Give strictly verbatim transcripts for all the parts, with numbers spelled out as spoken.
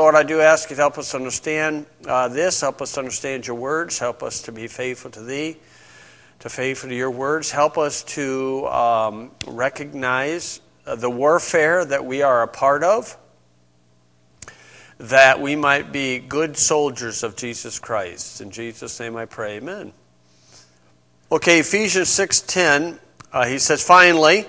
Lord, I do ask you to help us understand uh, this, help us to understand your words, help us to be faithful to thee, to faithful to your words. Help us to um, recognize the warfare that we are a part of, that we might be good soldiers of Jesus Christ. In Jesus' name I pray, amen. Okay, Ephesians six ten, uh, he says, finally,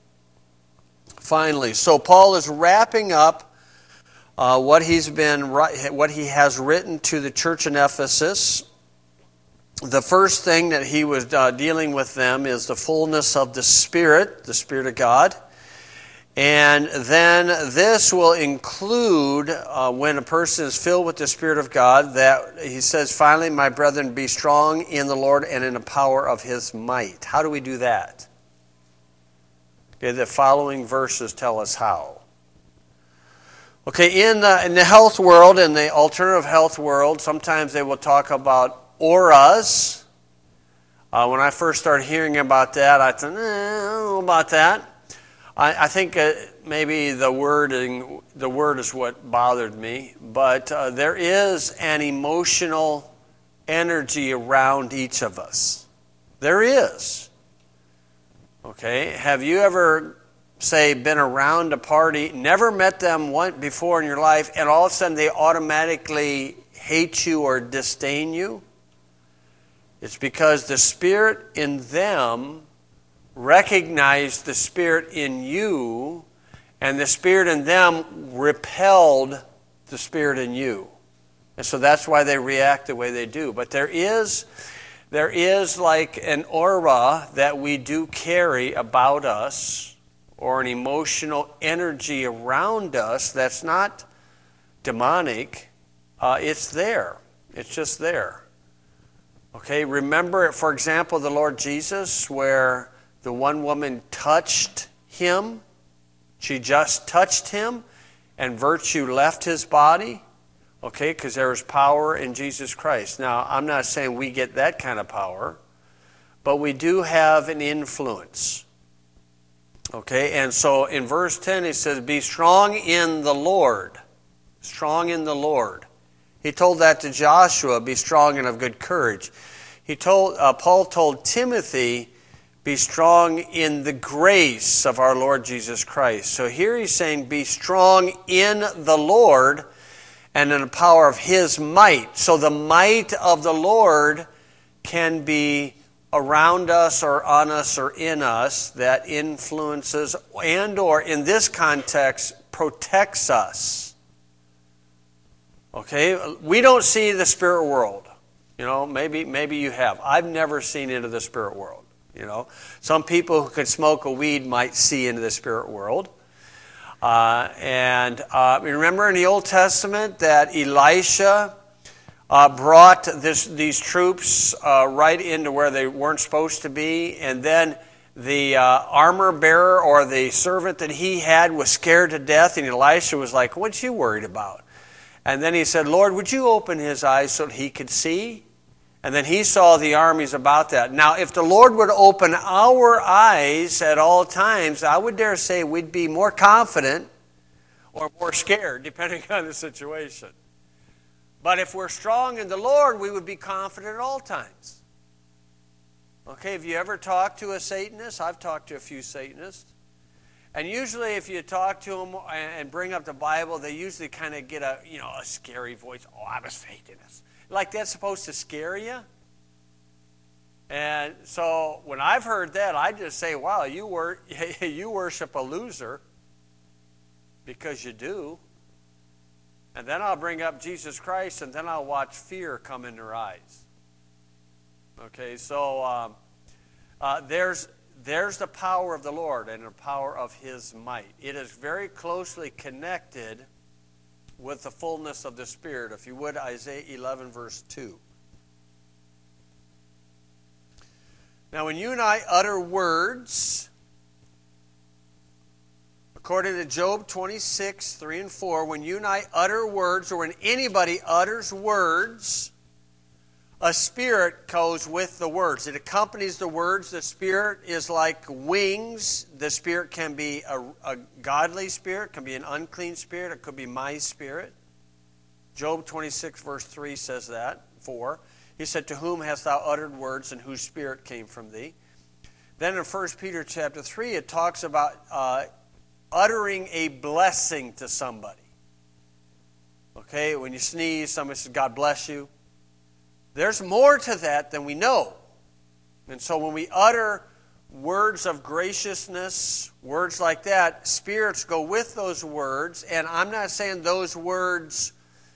finally. So Paul is wrapping up uh, what he's been, what he has written to the church in Ephesus. The first thing that he was uh, dealing with them is the fullness of the Spirit, the Spirit of God. And then this will include, uh, when a person is filled with the Spirit of God, that he says, finally, my brethren, be strong in the Lord and in the power of his might. How do we do that? Okay, the following verses tell us how. Okay, in, uh, in the health world, in the alternative health world, sometimes they will talk about auras. Uh, when I first started hearing about that, I thought, eh, I don't know about that. I, I think uh, maybe the wording, the word is what bothered me, but uh, there is an emotional energy around each of us. There is. Okay, have you ever, say, been around a party, never met them once before in your life, and all of a sudden they automatically hate you or disdain you? It's because the Spirit in them recognized the Spirit in you, and the Spirit in them repelled the Spirit in you. And so that's why they react the way they do. But there is, there is like an aura that we do carry about us, or an emotional energy around us that's not demonic. Uh, it's there. It's just there. Okay, remember, for example, the Lord Jesus, where the one woman touched him. She just touched him, and virtue left his body. Okay, because there is power in Jesus Christ. Now, I'm not saying we get that kind of power, but we do have an influence. Okay, and so in verse ten, he says, be strong in the Lord. Strong in the Lord. He told that to Joshua, be strong and of good courage. He told uh, Paul told Timothy, be strong in the grace of our Lord Jesus Christ. So here he's saying, be strong in the Lord and in the power of his might. So the might of the Lord can be around us or on us or in us that influences and or, in this context, protects us. Okay? We don't see the spirit world. You know, maybe maybe you have. I've never seen into the spirit world. You know, some people who could smoke a weed might see into the spirit world. Uh, and uh, remember in the Old Testament that Elisha uh, brought this, these troops uh, right into where they weren't supposed to be, and then the uh, armor bearer or the servant that he had was scared to death, and Elisha was like, "What you worried about?" And then he said, "Lord, would you open his eyes so that he could see?" And then he saw the armies about that. Now, if the Lord would open our eyes at all times, I would dare say we'd be more confident or more scared, depending on the situation. But if we're strong in the Lord, we would be confident at all times. Okay, have you ever talked to a Satanist? I've talked to a few Satanists. And usually if you talk to them and bring up the Bible, they usually kind of get a, you know, a scary voice. Oh, I'm a Satanist. Like that's supposed to scare you? And so when I've heard that, I just say, wow, you wor- you worship a loser, because you do. And then I'll bring up Jesus Christ, and then I'll watch fear come in their eyes. Okay, so um, uh, there's, there's the power of the Lord and the power of his might. It is very closely connected with the fullness of the Spirit. If you would, Isaiah eleven, verse two. Now, when you and I utter words, according to Job twenty-six, three and four, when you and I utter words, or when anybody utters words, a spirit goes with the words. It accompanies the words. The spirit is like wings. The spirit can be a, a godly spirit, can be an unclean spirit, it could be my spirit. Job twenty-six, verse three says that, four. He said, to whom hast thou uttered words, and whose spirit came from thee? Then in First Peter chapter three, it talks about uh, uttering a blessing to somebody. Okay, when you sneeze, somebody says, God bless you. There's more to that than we know. And so when we utter words of graciousness, words like that, spirits go with those words. And I'm not saying those words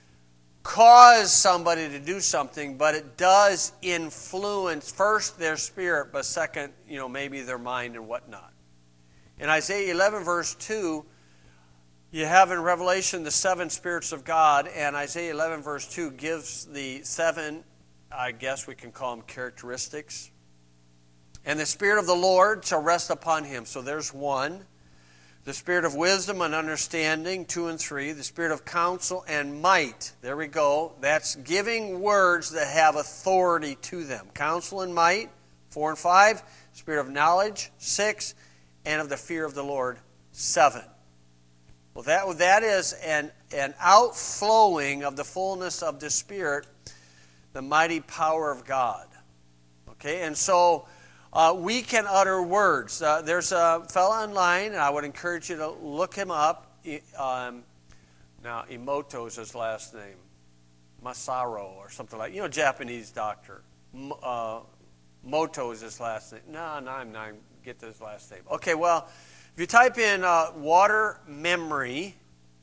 cause somebody to do something, but it does influence first their spirit, but second, you know, maybe their mind and whatnot. In Isaiah eleven, verse two, you have in Revelation the seven spirits of God, and Isaiah eleven, verse two gives the seven, I guess we can call them characteristics. And the Spirit of the Lord shall rest upon him. So there's one. The Spirit of wisdom and understanding, two and three. The Spirit of counsel and might. There we go. That's giving words that have authority to them. Counsel and might, four and five. Spirit of knowledge, six. And of the fear of the Lord, seven. Well, that, that is an, an outflowing of the fullness of the Spirit, the mighty power of God. Okay, and so uh, we can utter words. Uh, there's a fellow online, and I would encourage you to look him up. Um, now, Emoto is his last name. Masaru or something like, you know, Japanese doctor. Uh, Moto is his last name. No, no, I'm not get his last name. Okay, well, if you type in uh, water memory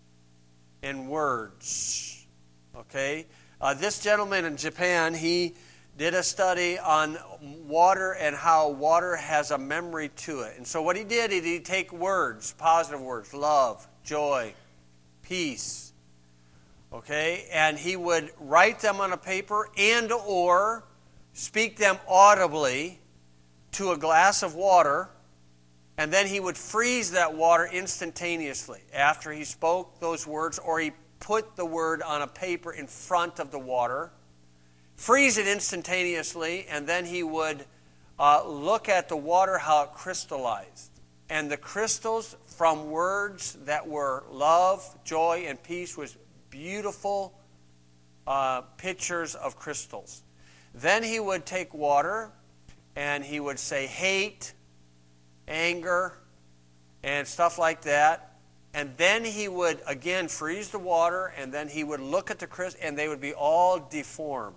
and words, okay, uh, this gentleman in Japan, he did a study on water and how water has a memory to it. And so what he did, is he'd take words, positive words, love, joy, peace, okay, and he would write them on a paper and or speak them audibly to a glass of water, and then he would freeze that water instantaneously after he spoke those words, or he put the word on a paper in front of the water, freeze it instantaneously, and then he would uh, look at the water, how it crystallized. And the crystals from words that were love, joy, and peace was beautiful uh, pictures of crystals. Then he would take water and he would say hate, anger, and stuff like that. And then he would, again, freeze the water, and then he would look at the crystals, and they would be all deformed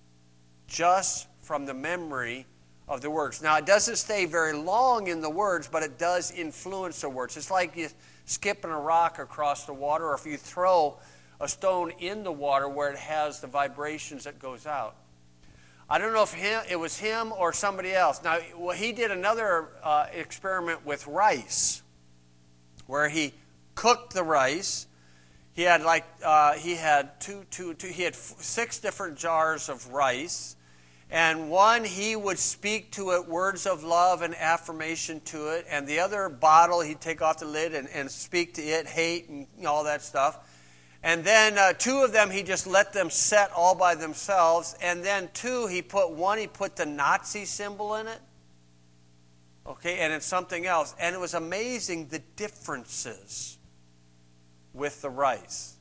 just from the memory of the words. Now, it doesn't stay very long in the words, but it does influence the words. It's like you skipping a rock across the water, or if you throw a stone in the water where it has the vibrations that goes out. I don't know if him, it was him or somebody else. Now, well, he did another uh, experiment with rice, where he cooked the rice. He had like uh, he had two, two, two. He had f- six different jars of rice, and one he would speak to it words of love and affirmation to it, and the other bottle he'd take off the lid and, and speak to it hate and all that stuff. And then uh, two of them, he just let them set all by themselves. And then two, he put one, he put the Nazi symbol in it. Okay, and it's something else. And it was amazing the differences with the rice.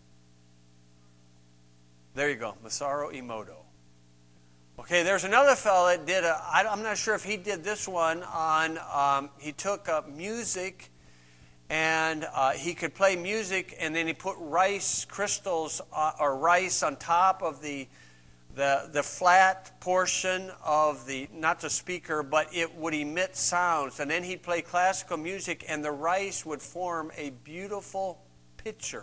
There you go, Masaru Emoto. Okay, there's another fellow that did a, I, I'm not sure if he did this one on, um, he took uh, music, and uh, he could play music, and then he put rice crystals uh, or rice on top of the, the the flat portion of the, not the speaker, but it would emit sounds. And then he'd play classical music, and the rice would form a beautiful picture.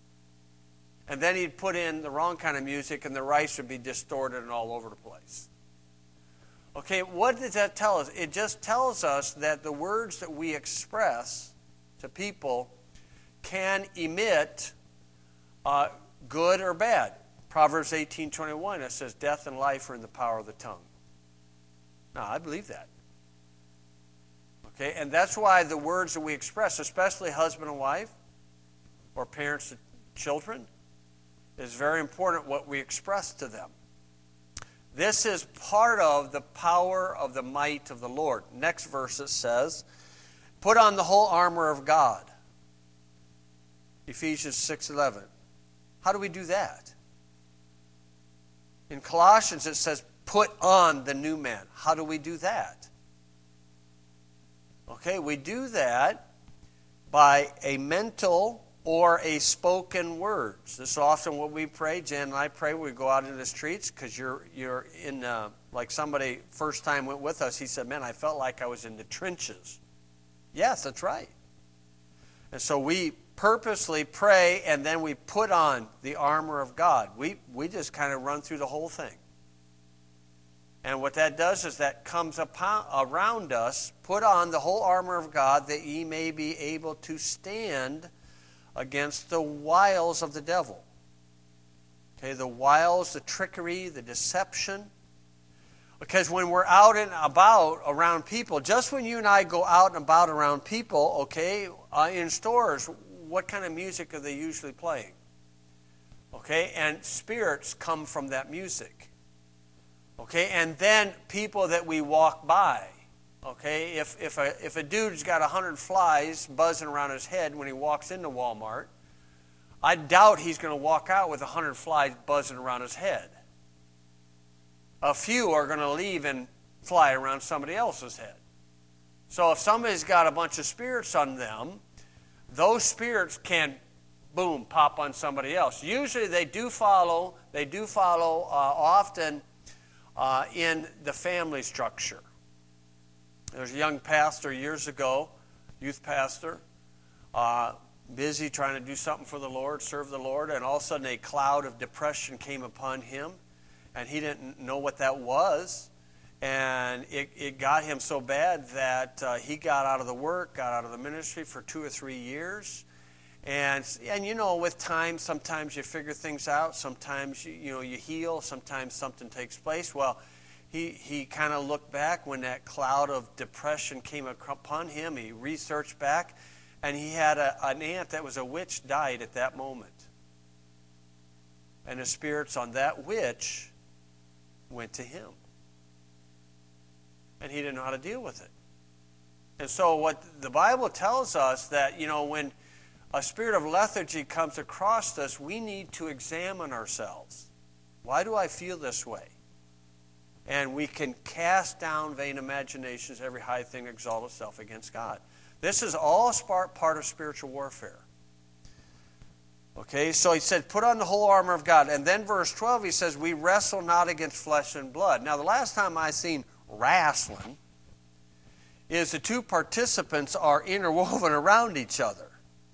And then he'd put in the wrong kind of music, and the rice would be distorted and all over the place. Okay, what does that tell us? It just tells us that the words that we express to people can emit uh, good or bad. Proverbs eighteen twenty-one, it says, death and life are in the power of the tongue. Now, I believe that. Okay, and that's why the words that we express, especially husband and wife, or parents to children, is very important what we express to them. This is part of the power of the might of the Lord. Next verse it says, put on the whole armor of God. Ephesians six eleven. How do we do that? In Colossians it says, put on the new man. How do we do that? Okay, we do that by a mental or a spoken words. This is often what we pray. Jan and I pray when we go out into the streets, because you're you're in, uh, like somebody first time went with us, he said, man, I felt like I was in the trenches. Yes, that's right. And so we purposely pray, and then we put on the armor of God. We, we just kind of run through the whole thing. And what that does is that comes upon, around us, put on the whole armor of God, that ye may be able to stand against the wiles of the devil. Okay, the wiles, the trickery, the deception. Because when we're out and about around people, just when you and I go out and about around people, okay, uh, in stores, what kind of music are they usually playing? Okay, and spirits come from that music. Okay, and then people that we walk by. Okay, if if a if a dude's got a hundred flies buzzing around his head when he walks into Walmart, I doubt he's going to walk out with a hundred flies buzzing around his head. A few are going to leave and fly around somebody else's head. So if somebody's got a bunch of spirits on them, those spirits can, boom, pop on somebody else. Usually they do follow. They do follow uh, often uh, in the family structure. There was a young pastor years ago, youth pastor, uh, busy trying to do something for the Lord, serve the Lord, and all of a sudden a cloud of depression came upon him, and he didn't know what that was, and it, it got him so bad that uh, he got out of the work, got out of the ministry for two or three years, and and you know, with time, sometimes you figure things out, sometimes you, you know you heal, sometimes something takes place. Well, He he kind of looked back when that cloud of depression came upon him. He researched back, and he had a, an aunt that was a witch died at that moment. And the spirits on that witch went to him. And he didn't know how to deal with it. And so what the Bible tells us that, you know, when a spirit of lethargy comes across us, we need to examine ourselves. Why do I feel this way? And we can cast down vain imaginations, every high thing exalt itself against God. This is all part of spiritual warfare. Okay, so he said, put on the whole armor of God. And then verse twelve, he says, we wrestle not against flesh and blood. Now, the last time I seen wrestling is the two participants are interwoven around each other.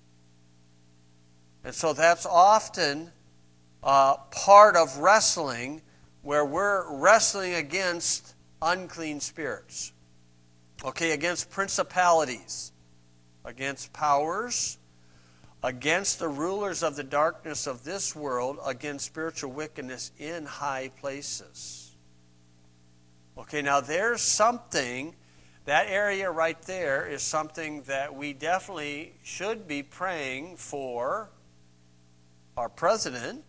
And so that's often uh, part of wrestling, where we're wrestling against unclean spirits. Okay, against principalities, against powers, against the rulers of the darkness of this world, against spiritual wickedness in high places. Okay, now there's something, that area right there is something that we definitely should be praying for our president.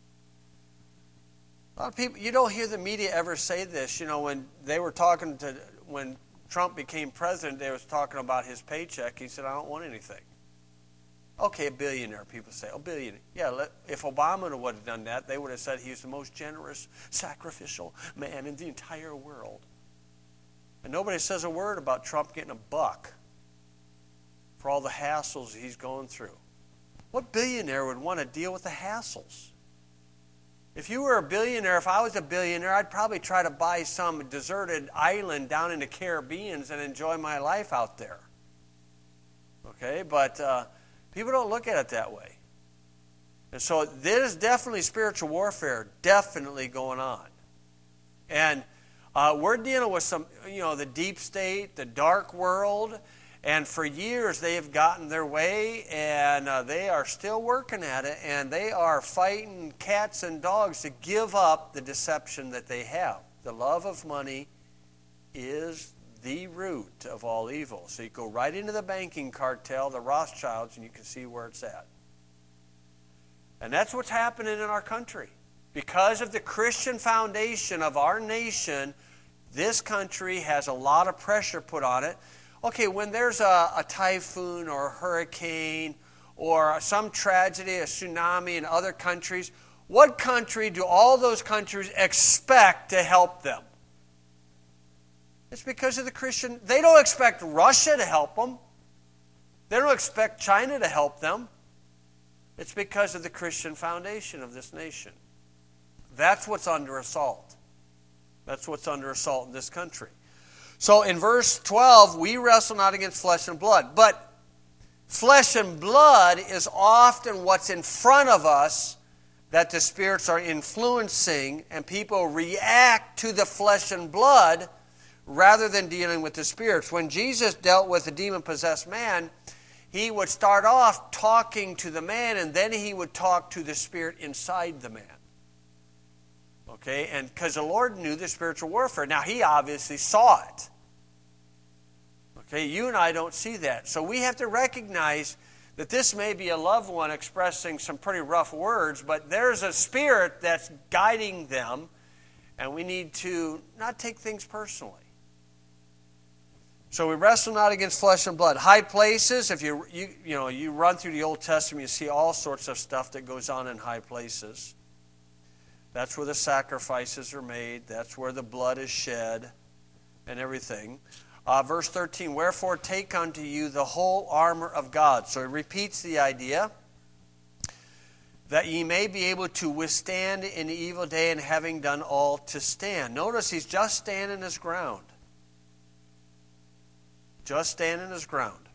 A lot of people, you don't hear the media ever say this. You know, when they were talking to, when Trump became president, they was talking about his paycheck. He said, I don't want anything. Okay, a billionaire, people say. Oh, billionaire. Yeah, let, if Obama would have done that, they would have said he was the most generous, sacrificial man in the entire world. And nobody says a word about Trump getting a buck for all the hassles he's going through. What billionaire would want to deal with the hassles? If you were a billionaire, if I was a billionaire, I'd probably try to buy some deserted island down in the Caribbean and enjoy my life out there. Okay, but uh, people don't look at it that way. And so there's definitely spiritual warfare definitely going on. And uh, we're dealing with some, you know, the deep state, the dark world. And for years they have gotten their way, and uh, they are still working at it, and they are fighting cats and dogs to give up the deception that they have. The love of money is the root of all evil. So you go right into the banking cartel, the Rothschilds, and you can see where it's at. And that's what's happening in our country. Because of the Christian foundation of our nation, this country has a lot of pressure put on it. Okay, when there's a, a typhoon or a hurricane or some tragedy, a tsunami in other countries, what country do all those countries expect to help them? It's because of the Christian. They don't expect Russia to help them. They don't expect China to help them. It's because of the Christian foundation of this nation. That's what's under assault. That's what's under assault in this country. So in verse twelve, we wrestle not against flesh and blood. But flesh and blood is often what's in front of us that the spirits are influencing, and people react to the flesh and blood rather than dealing with the spirits. When Jesus dealt with a demon-possessed man, he would start off talking to the man, and then he would talk to the spirit inside the man. Okay, and because the Lord knew the spiritual warfare. Now, he obviously saw it. Okay, you and I don't see that. So we have to recognize that this may be a loved one expressing some pretty rough words, but there's a spirit that's guiding them, and we need to not take things personally. So we wrestle not against flesh and blood. High places, if you, you you know, you run through the Old Testament, you see all sorts of stuff that goes on in high places. That's where the sacrifices are made. That's where the blood is shed and everything. Uh, verse thirteen, wherefore take unto you the whole armor of God. So he repeats the idea that ye may be able to withstand in the evil day, and having done all to stand. Notice he's just standing his ground. Just standing his ground.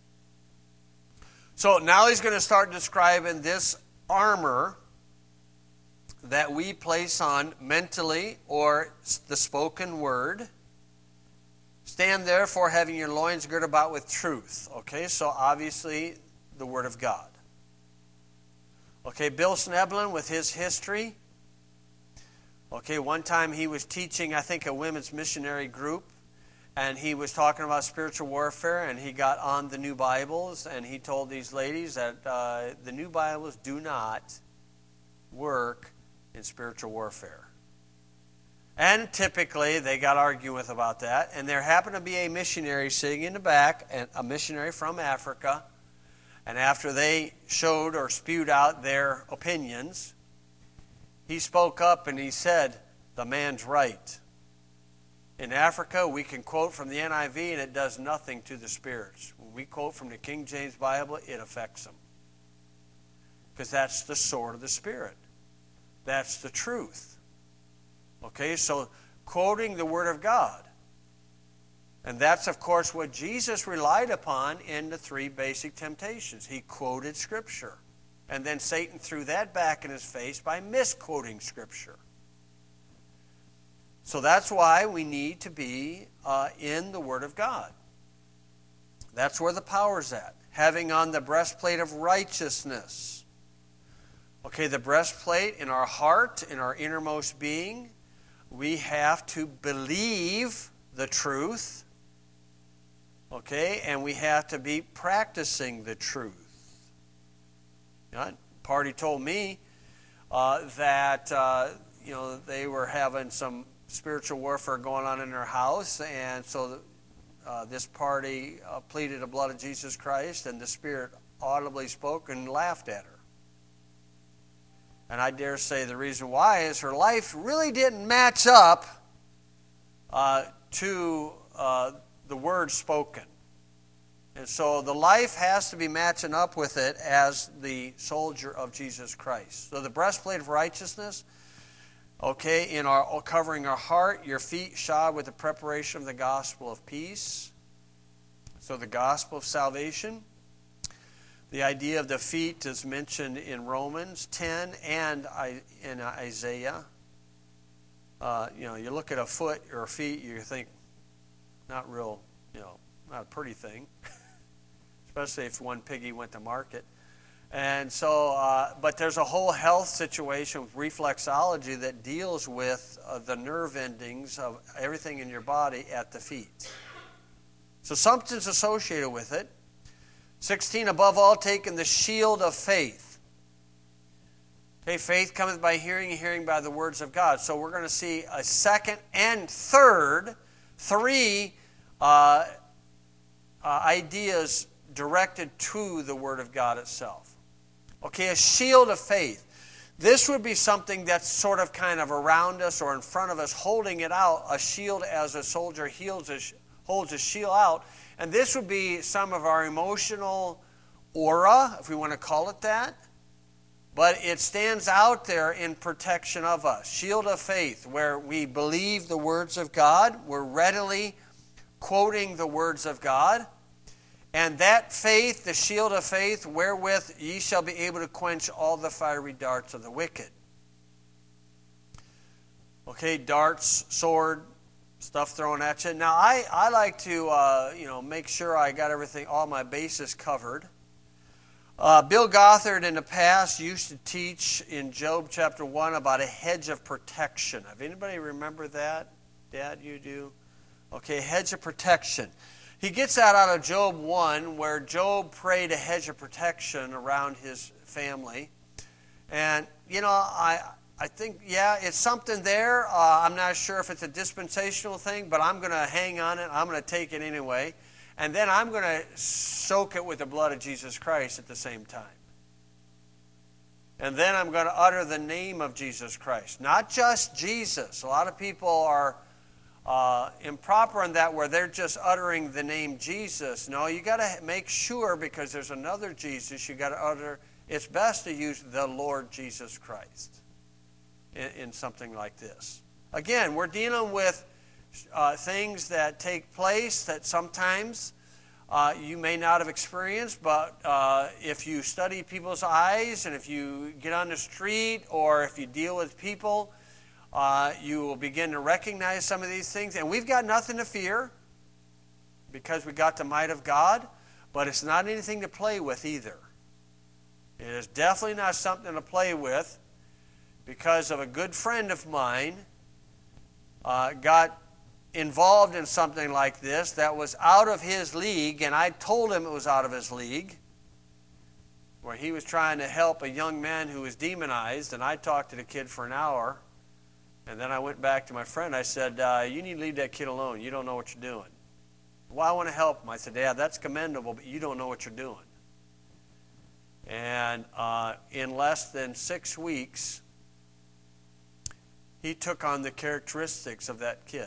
So now he's going to start describing this armor that we place on mentally, or the spoken word. Stand therefore, having your loins girt about with truth. Okay, so obviously the Word of God. Okay, Bill Sneblin with his history. Okay, one time he was teaching, I think, a women's missionary group, and he was talking about spiritual warfare, and he got on the New Bibles, and he told these ladies that uh, the New Bibles do not work in spiritual warfare. And typically, they got arguing with about that. And there happened to be a missionary sitting in the back, and a missionary from Africa. And after they showed or spewed out their opinions, he spoke up and he said, the man's right. In Africa, we can quote from the N I V and it does nothing to the spirits. When we quote from the King James Bible, it affects them. Because that's the sword of the Spirit. That's the truth. Okay, so quoting the Word of God. And that's, of course, what Jesus relied upon in the three basic temptations. He quoted Scripture. And then Satan threw that back in his face by misquoting Scripture. So that's why we need to be uh, in the Word of God. That's where the power's at. Having on the breastplate of righteousness. Okay, the breastplate in our heart, in our innermost being. We have to believe the truth, okay, and we have to be practicing the truth. You know, Party told me uh, that uh, you know they were having some spiritual warfare going on in their house, and so uh, this party uh, pleaded the blood of Jesus Christ, and the Spirit audibly spoke and laughed at her. And I dare say the reason why is her life really didn't match up uh, to uh, the word spoken. And so the life has to be matching up with it as the soldier of Jesus Christ. So the breastplate of righteousness, okay, in our covering our heart, your feet shod with the preparation of the gospel of peace. So the gospel of salvation. The idea of the feet is mentioned in Romans ten and in Isaiah. Uh, you know, you look at a foot or a feet, you think, not real, you know, not a pretty thing. Especially if one piggy went to market. And so, uh, but there's a whole health situation with reflexology that deals with uh, the nerve endings of everything in your body at the feet. So something's associated with it. sixteen, above all, taking the shield of faith. Okay, faith cometh by hearing, and hearing by the words of God. So we're going to see a second and third, three uh, uh, ideas directed to the Word of God itself. Okay, a shield of faith. This would be something that's sort of kind of around us or in front of us, holding it out, a shield as a soldier holds a, holds a shield out. And this would be some of our emotional aura, if we want to call it that. But it stands out there in protection of us. Shield of faith, where we believe the words of God. We're readily quoting the words of God. And that faith, the shield of faith, wherewith ye shall be able to quench all the fiery darts of the wicked. Okay, darts, sword, stuff thrown at you. Now, I, I like to uh, you know make sure I got everything, all my bases covered. Uh, Bill Gothard in the past used to teach in Job chapter one about a hedge of protection. Have anybody remember that? Dad, you do? Okay, hedge of protection. He gets that out of Job one, where Job prayed a hedge of protection around his family. And, you know, I I think, yeah, it's something there. Uh, I'm not sure if it's a dispensational thing, but I'm going to hang on it. I'm going to take it anyway. And then I'm going to soak it with the blood of Jesus Christ at the same time. And then I'm going to utter the name of Jesus Christ. Not just Jesus. A lot of people are uh, improper in that, where they're just uttering the name Jesus. No, you got to make sure, because there's another Jesus, you got to utter. It's best to use the Lord Jesus Christ in, in something like this. Again, we're dealing with Uh, things that take place that sometimes uh, you may not have experienced, but uh, if you study people's eyes, and if you get on the street, or if you deal with people, uh, you will begin to recognize some of these things. And we've got nothing to fear, because we got the might of God, but it's not anything to play with either. It is definitely not something to play with, because of a good friend of mine uh, got involved in something like this that was out of his league, and I told him it was out of his league, where he was trying to help a young man who was demonized, and I talked to the kid for an hour, and then I went back to my friend. I said, uh, you need to leave that kid alone. You don't know what you're doing. Well, I want to help him. I said, Dad, that's commendable, but you don't know what you're doing. And uh, in less than six weeks, he took on the characteristics of that kid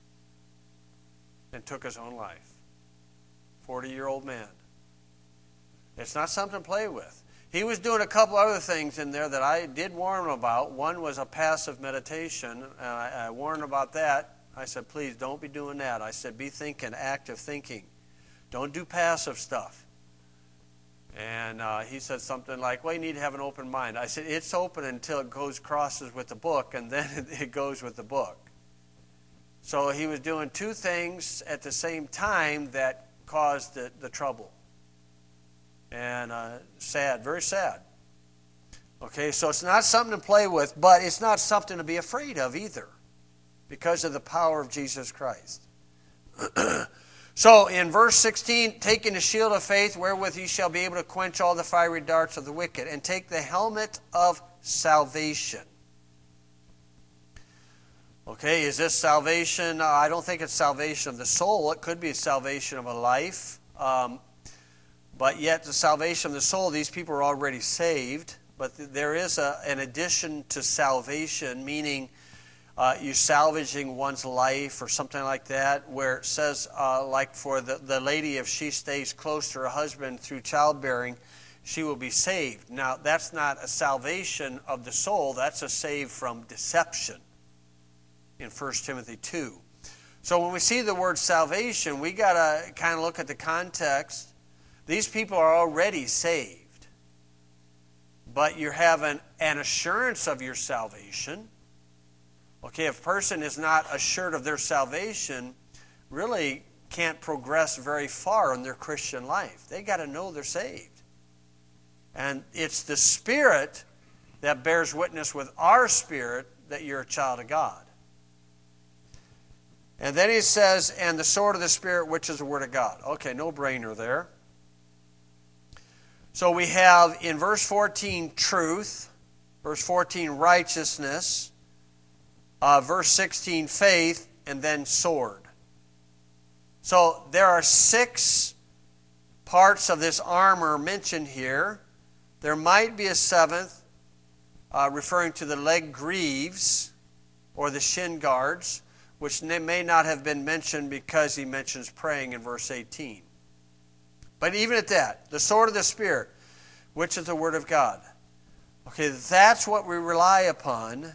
and took his own life. forty-year-old man. It's not something to play with. He was doing a couple other things in there that I did warn him about. One was a passive meditation. Uh, I, I warned him about that. I said, please don't be doing that. I said, be thinking, active thinking. Don't do passive stuff. And uh, he said something like, well, you need to have an open mind. I said, it's open until it goes crosses with the book, and then it goes with the book. So he was doing two things at the same time that caused the, the trouble. And uh, sad, very sad. Okay, so it's not something to play with, but it's not something to be afraid of either, because of the power of Jesus Christ. So in verse sixteen, taking the shield of faith, wherewith ye shall be able to quench all the fiery darts of the wicked, and take the helmet of salvation. Okay, is this salvation? Uh, I don't think it's salvation of the soul. It could be salvation of a life. Um, but yet the salvation of the soul, these people are already saved. But th- there is a, an addition to salvation, meaning uh, you salvaging one's life or something like that, where it says, uh, like for the, the lady, if she stays close to her husband through childbearing, she will be saved. Now, that's not a salvation of the soul. That's a save from deception in First Timothy two. So when we see the word salvation, we got to kind of look at the context. These people are already saved, but you have an, an assurance of your salvation. Okay, if a person is not assured of their salvation, really can't progress very far in their Christian life. They got to know they're saved. And it's the Spirit that bears witness with our spirit that you're a child of God. And then he says, and the sword of the Spirit, which is the Word of God. Okay, no brainer there. So we have in verse fourteen, truth. Verse fourteen, righteousness. Uh, verse sixteen, faith. And then sword. So there are six parts of this armor mentioned here. There might be a seventh. uh, referring to the leg greaves or the shin guards, which may not have been mentioned because he mentions praying in verse eighteen. But even at that, the sword of the Spirit, which is the Word of God. Okay, that's what we rely upon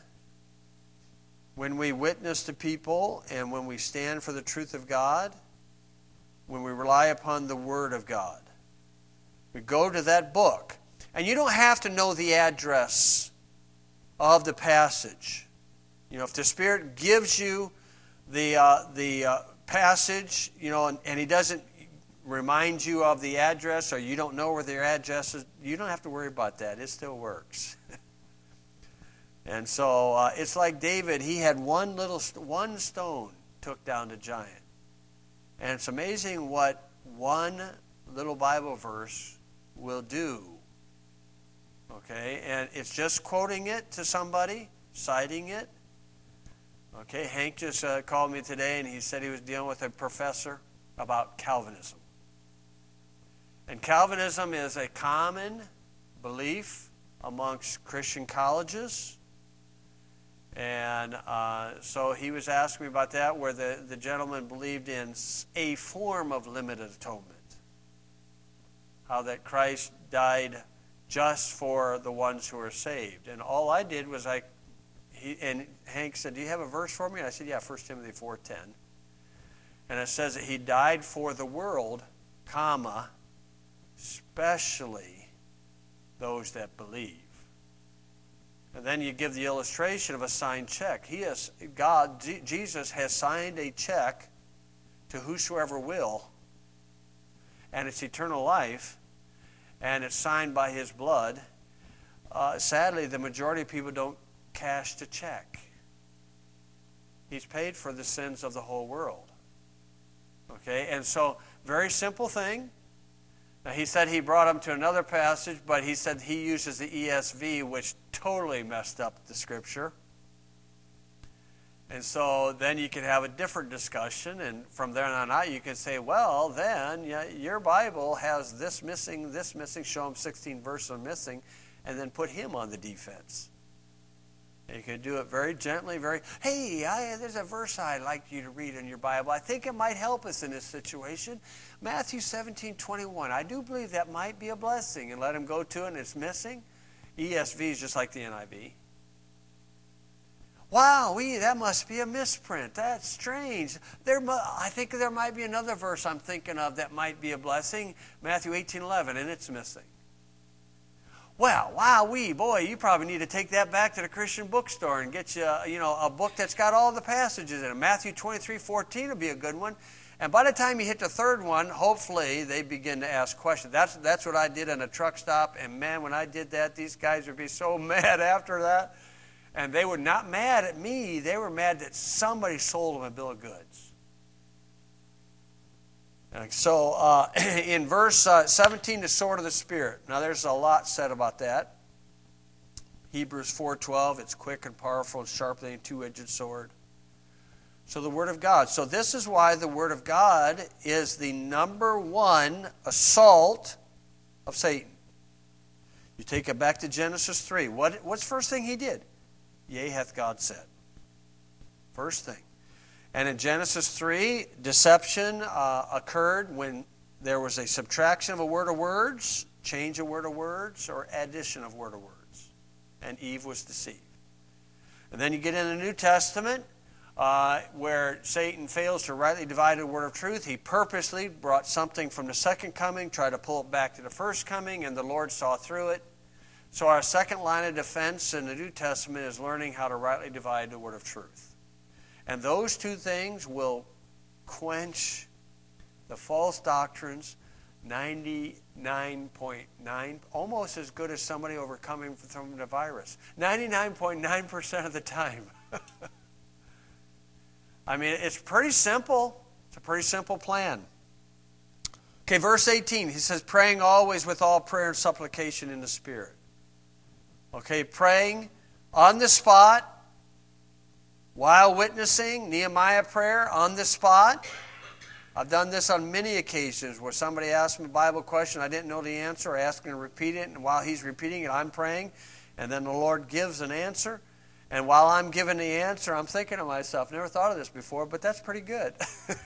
when we witness to people and when we stand for the truth of God, when we rely upon the Word of God. We go to that book. And you don't have to know the address of the passage. You know, if the Spirit gives you the uh, the uh, passage, you know, and, and He doesn't remind you of the address, or you don't know where their address is, you don't have to worry about that. It still works. And so uh, it's like David. He had one little one stone took down the giant, and it's amazing what one little Bible verse will do. Okay, and it's just quoting it to somebody, citing it. Okay, Hank just uh, called me today, and he said he was dealing with a professor about Calvinism. And Calvinism is a common belief amongst Christian colleges. And uh, so he was asking me about that, where the, the gentleman believed in a form of limited atonement. How that Christ died just for the ones who are saved. And all I did was I, he, and Hank said, do you have a verse for me? And I said, yeah, First Timothy four ten. And it says that he died for the world, comma, especially those that believe. And then you give the illustration of a signed check. He has, God, G- Jesus has signed a check to whosoever will, and it's eternal life, and it's signed by His blood. Uh, sadly, the majority of people don't cash the check. He's paid for the sins of the whole world. Okay, and so, very simple thing. Now, he said he brought him to another passage, but he said he uses the E S V, which totally messed up the Scripture. And so then you can have a different discussion, and from there on out you can say, well, then yeah, your Bible has this missing, this missing, show him sixteen verses missing, and then put him on the defense. And you can do it very gently, very, hey, I, there's a verse I'd like you to read in your Bible. I think it might help us in this situation. Matthew seventeen twenty-one. I do believe that might be a blessing. And let him go to it, and it's missing. E S V is just like the N I V. Wow, we, that must be a misprint. That's strange. There, I think there might be another verse I'm thinking of that might be a blessing. Matthew eighteen eleven, and it's missing. Well, wow, we boy, you probably need to take that back to the Christian bookstore and get you, you know, a book that's got all the passages in it. Matthew twenty-three fourteen would be a good one. And by the time you hit the third one, hopefully they begin to ask questions. That's that's what I did in a truck stop. And man, when I did that, these guys would be so mad after that. And they were not mad at me. They were mad that somebody sold them a bill of goods. So uh, in verse uh, seventeen, the sword of the Spirit. Now there's a lot said about that. Hebrews four twelve, it's quick and powerful and sharper than a two-edged sword. So the Word of God. So this is why the Word of God is the number one assault of Satan. You take it back to Genesis three. What, what's the first thing he did? Yea, hath God said. First thing. And in Genesis three, deception uh, occurred when there was a subtraction of a word of words, change of word of words, or addition of word of words. And Eve was deceived. And then you get in the New Testament, uh, where Satan fails to rightly divide the word of truth. He purposely brought something from the second coming, tried to pull it back to the first coming, and the Lord saw through it. So our second line of defense in the New Testament is learning how to rightly divide the word of truth. And those two things will quench the false doctrines ninety-nine point nine, almost as good as somebody overcoming from the virus. ninety-nine point nine percent of the time. I mean, it's pretty simple. It's a pretty simple plan. Okay, verse eighteen, he says, praying always with all prayer and supplication in the Spirit. Okay, praying on the spot, while witnessing, Nehemiah prayer on the spot. I've done this on many occasions where somebody asked me a Bible question, I didn't know the answer, I asked him to repeat it, and while he's repeating it, I'm praying. And then the Lord gives an answer. And while I'm giving the answer, I'm thinking to myself, never thought of this before, but that's pretty good.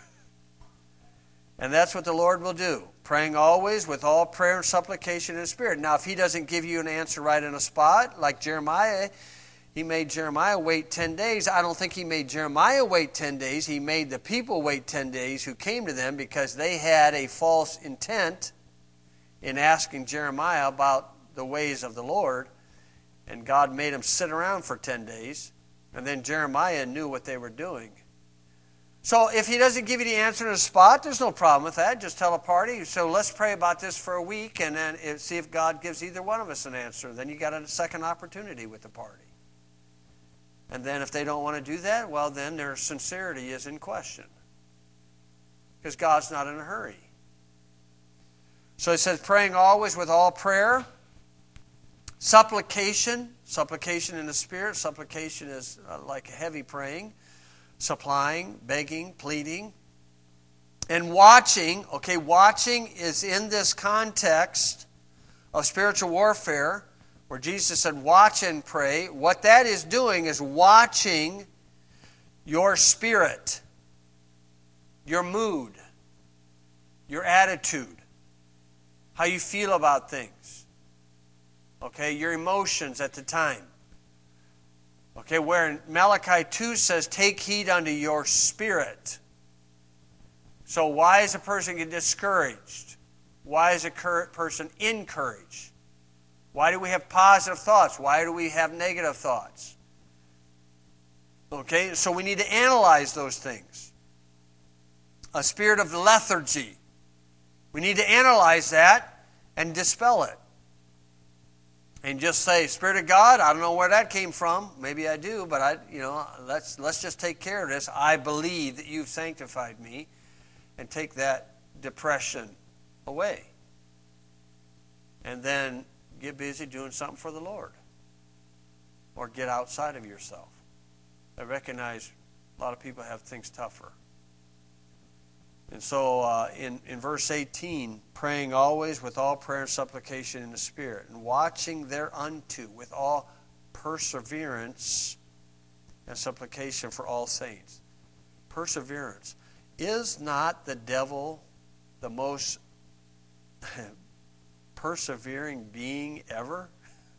And that's what the Lord will do. Praying always with all prayer and supplication in the Spirit. Now, if He doesn't give you an answer right in a spot, like Jeremiah, He made Jeremiah wait ten days. I don't think He made Jeremiah wait ten days. He made the people wait ten days who came to them because they had a false intent in asking Jeremiah about the ways of the Lord. And God made them sit around for ten days. And then Jeremiah knew what they were doing. So if He doesn't give you the answer in a spot, there's no problem with that. Just tell a party, so let's pray about this for a week and then see if God gives either one of us an answer. Then you got a second opportunity with the party. And then if they don't want to do that, well, then their sincerity is in question. Because God's not in a hurry. So it says, praying always with all prayer. Supplication. Supplication in the Spirit. Supplication is uh, like heavy praying. Supplying, begging, pleading. And watching. Okay, watching is in this context of spiritual warfare, where Jesus said, watch and pray. What that is doing is watching your spirit, your mood, your attitude, how you feel about things. Okay, your emotions at the time. Okay, where Malachi two says, take heed unto your spirit. So why is a person get discouraged? Why is a person encouraged? Why do we have positive thoughts? Why do we have negative thoughts? Okay, so we need to analyze those things. A spirit of lethargy. We need to analyze that and dispel it. And just say, Spirit of God, I don't know where that came from. Maybe I do, but I, you know, let's let's just take care of this. I believe that you've sanctified me, and take that depression away. And then get busy doing something for the Lord. Or get outside of yourself. I recognize a lot of people have things tougher. And so uh, in, in verse eighteen, praying always with all prayer and supplication in the Spirit, and watching thereunto with all perseverance and supplication for all saints. Perseverance. Is not the devil the most persevering being ever?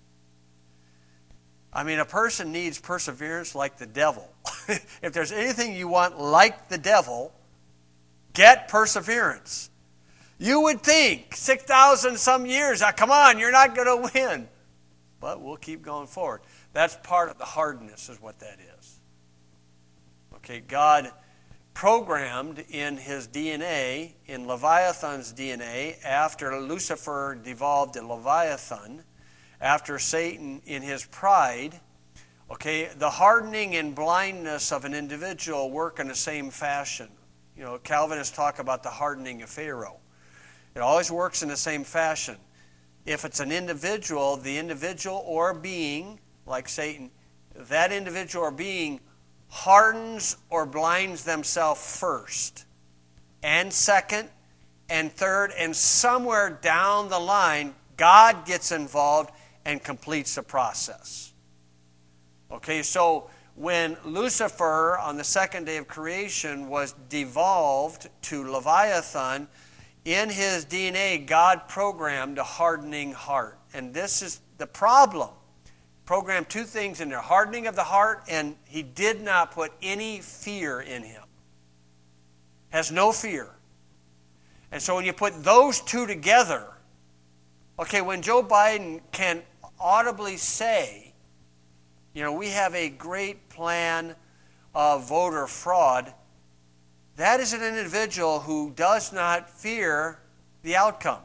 I mean, a person needs perseverance like the devil. If there's anything you want like the devil, get perseverance. You would think six thousand some years, ah, come on, you're not going to win. But we'll keep going forward. That's part of the hardness is what that is. Okay, God programmed in His D N A, in Leviathan's D N A, after Lucifer devolved in Leviathan, after Satan in his pride, okay, the hardening and blindness of an individual work in the same fashion. You know, Calvinists talk about the hardening of Pharaoh. It always works in the same fashion. If it's an individual, the individual or being, like Satan, that individual or being hardens or blinds themselves first, and second, and third, and somewhere down the line, God gets involved and completes the process. Okay, so when Lucifer on the second day of creation was devolved to Leviathan, in his D N A, God programmed a hardening heart. And this is the problem. Programmed two things in there, hardening of the heart, and He did not put any fear in him. Has no fear. And so when you put those two together, okay, when Joe Biden can audibly say, you know, we have a great plan of voter fraud, that is an individual who does not fear the outcome.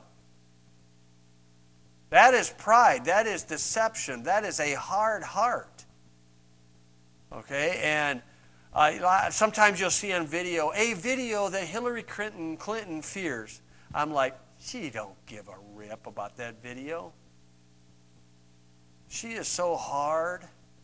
That is pride. That is deception. That is a hard heart. Okay, and uh, sometimes you'll see on video, a video that Hillary Clinton, Clinton fears. I'm like, she don't give a rip about that video. She is so hard.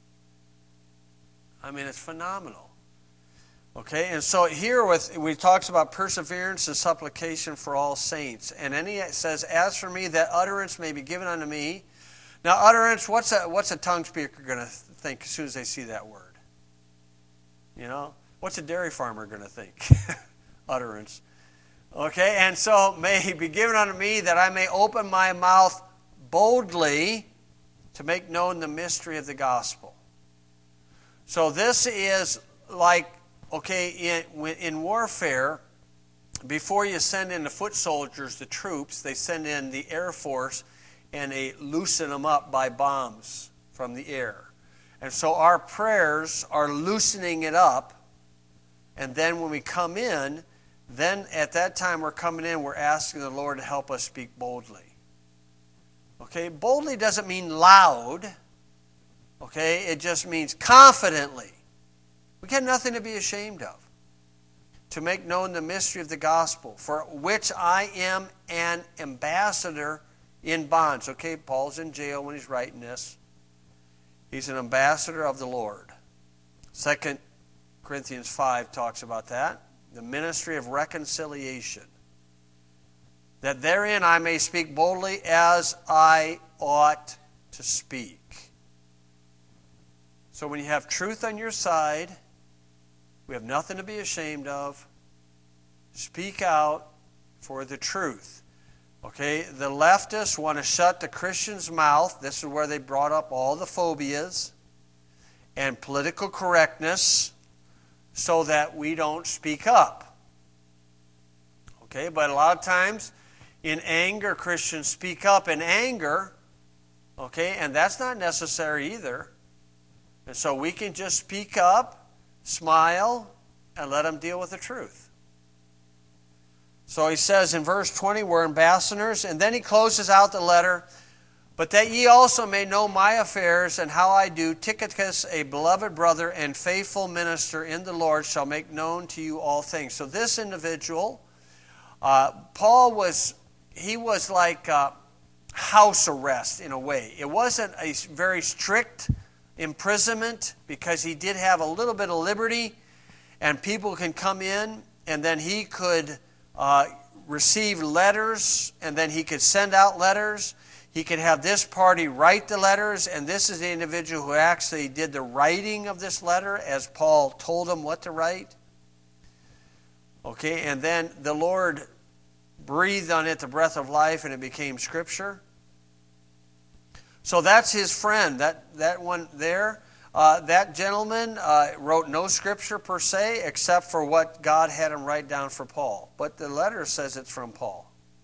I mean, it's phenomenal. Okay, and so here with we talks about perseverance and supplication for all saints. And then he says, as for me, that utterance may be given unto me, Now, utterance, what's a, what's a tongue speaker going to think as soon as they see that word? You know? What's a dairy farmer going to think? Utterance. Okay, and so may he be given unto me that I may open my mouth boldly to make known the mystery of the gospel. So this is like, okay, in, in warfare, before you send in the foot soldiers, the troops, they send in the Air Force and they loosen them up by bombs from the air. And so our prayers are loosening it up. And then when we come in, then at that time we're coming in, we're asking the Lord to help us speak boldly. Okay, boldly doesn't mean loud. Okay, it just means confidently. We got nothing to be ashamed of. To make known the mystery of the gospel, for which I am an ambassador in bonds. Okay, Paul's in jail when he's writing this. He's an ambassador of the Lord. Second Corinthians five talks about that. The ministry of reconciliation. That therein I may speak boldly as I ought to speak. So when you have truth on your side, we have nothing to be ashamed of. Speak out for the truth. Okay, the leftists want to shut the Christian's mouth. This is where they brought up all the phobias and political correctness so that we don't speak up. Okay, but a lot of times in anger, Christians speak up in anger. Okay, and that's not necessary either. And so we can just speak up, smile, and let them deal with the truth. So he says in verse twenty, we're ambassadors, and then he closes out the letter, but that ye also may know my affairs and how I do, Tychicus, a beloved brother and faithful minister in the Lord, shall make known to you all things. So this individual, uh, Paul was, he was like uh, house arrest in a way. It wasn't a very strict imprisonment because he did have a little bit of liberty, and people can come in, and then he could Uh, receive letters, and then he could send out letters. He could have this party write the letters, and this is the individual who actually did the writing of this letter as Paul told him what to write. Okay, and then the Lord breathed on it the breath of life, and it became Scripture. So that's his friend, that, that one there. Uh, that gentleman uh, wrote no scripture per se, except for what God had him write down for Paul. But the letter says it's from Paul.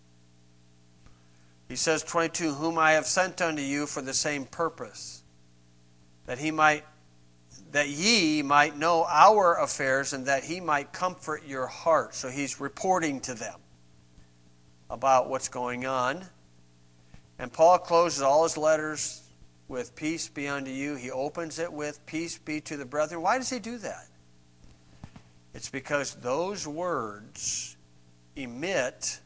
He says, twenty-two, whom I have sent unto you for the same purpose, that he might, that ye might know our affairs, and that he might comfort your heart. So he's reporting to them about what's going on. And Paul closes all his letters with peace be unto you. He opens it with peace be to the brethren. Why does he do that? It's because those words emit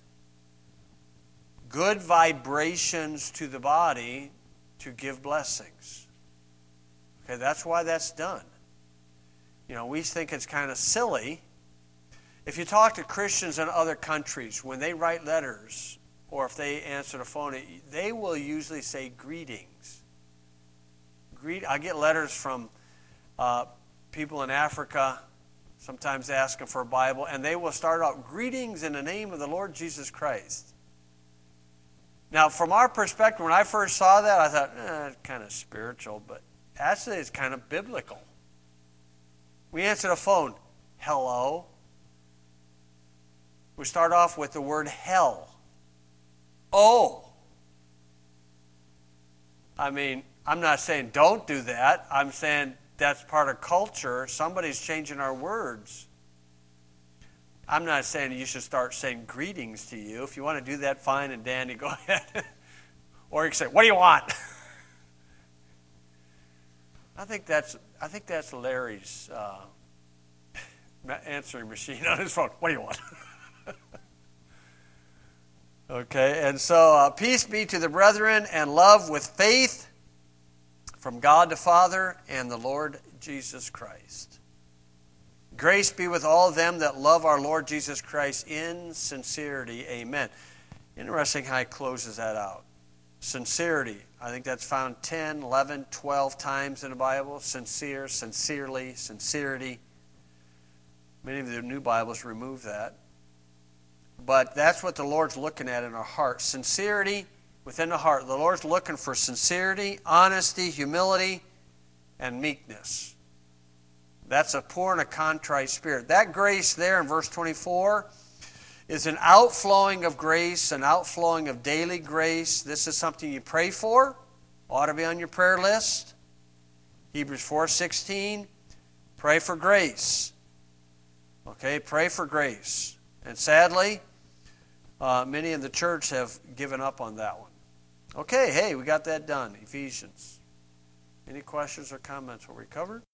good vibrations to the body to give blessings. Okay, that's why that's done. You know, we think it's kind of silly. If you talk to Christians in other countries, when they write letters or if they answer the phone, they will usually say greetings. I get letters from uh, people in Africa, sometimes asking for a Bible, and they will start out, greetings in the name of the Lord Jesus Christ. Now, from our perspective, when I first saw that, I thought, eh, it's kind of spiritual, but actually it's kind of biblical. We answer the phone, hello. We start off with the word hell. Oh. I mean, I'm not saying don't do that. I'm saying that's part of culture. Somebody's changing our words. I'm not saying you should start saying greetings to you. If you want to do that, fine, and Danny, go ahead. Or you can say, what do you want? I think that's I think that's Larry's uh, answering machine on his phone. What do you want? Okay, and so uh, peace be to the brethren, and love with faith from God the Father and the Lord Jesus Christ. Grace be with all them that love our Lord Jesus Christ in sincerity. Amen. Interesting how he closes that out. Sincerity. I think that's found ten, eleven, twelve times in the Bible. Sincere, sincerely, sincerity. Many of the new Bibles remove that. But that's what the Lord's looking at in our heart. Sincerity within the heart. The Lord's looking for sincerity, honesty, humility, and meekness. That's a poor and a contrite spirit. That grace there in verse twenty-four is an outflowing of grace, an outflowing of daily grace. This is something you pray for. Ought to be on your prayer list. Hebrews four sixteen, pray for grace. Okay, pray for grace. And sadly, uh, many in the church have given up on that one. Okay, hey, we got that done. Ephesians. Any questions or comments? Were we covered?